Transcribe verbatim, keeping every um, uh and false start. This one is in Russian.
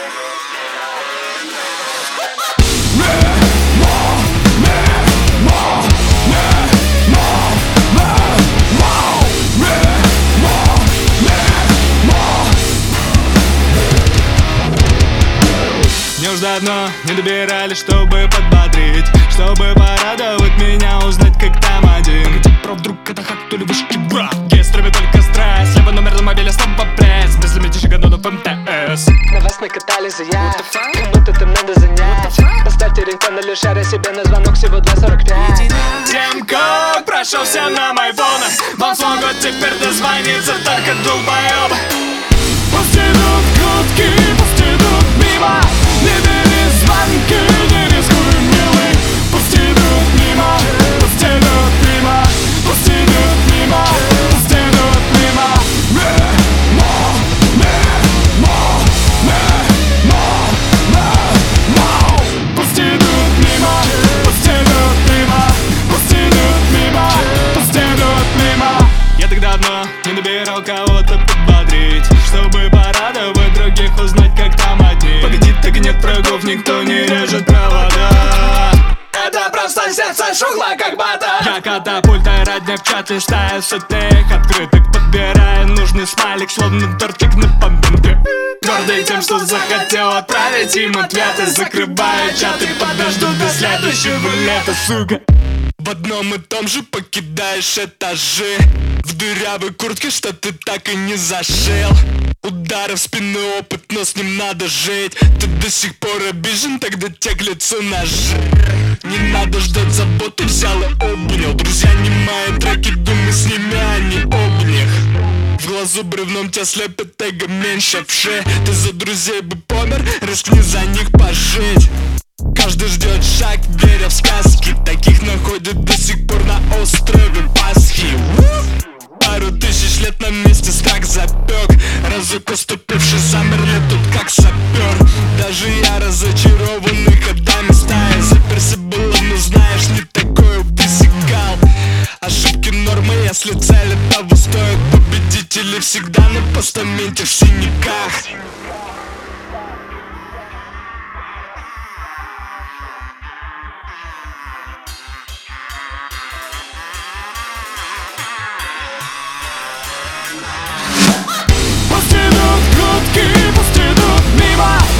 Мне уж давно не добирали, чтобы подбодрить, чтобы порадовать меня, узнать, как там один. Где про вдруг это хак, то ли вышки, бра. Гейстрами только стресс, либо номер на мобиле, снова пресс. Без лимити шагану в эм тэ эс. На вас накатали за я, кому-то там надо занять. Поставьте рингтон или шаря себе на звонок, всего два сорок пять. Тем, кто прошел всем на айфонах, вам смогут теперь дозвониться только долбоёбы. Пусть идут кутки, пусть идут мимо. Не бери звонки, не рискуй, милый. Пусть идут мимо, пусть идут мимо. Пусть идут мимо, пусть идут мимо. Мимо, мимо, мимо, мимо. Пусть идут мимо, пусть идут мимо. Пусть идут мимо, пусть идут мимо. Я так давно не набирал кого-то подбодрить, чтобы порадовать других, узнать, как там одни. Погоди, так и нет врагов, никто не режет провода. Это просто сердце шухло, как бата. Я катапультой родня в чат листаю сотни их открыток, подбирая нужный смайлик, словно тортик на поминке. Гордый тем, что захотел отправить им ответы, закрываю чат и подожду до следующего лета, сука. В одном и том же покидаешь этажи, в дырявой куртке, что ты так и не зашил. Удары в спину, опыт, но с ним надо жить. Ты до сих пор обижен, тогда те к лицу ножи. Не надо ждать заботы, взял и обнял. Друзья не мои треки, думай с ними, а не об них. В глазу бревном тебя слепит эго меньше вши. Ты за друзей бы помер, рискни за них пожить. Каждый ждет шаг, веря в сказки. Таких находят до сих пор на острове Пасхи. Пару тысяч лет на месте страх запек. Разок уступивший замерли тут как сапер. Даже я разочарованный ходами стаи. Заперся было, но знаешь, не такое высекал. Ошибки нормы, если цели того стоят. Победители всегда на постаменте в синяках. Пусть идут кутки, пусть идут мимо.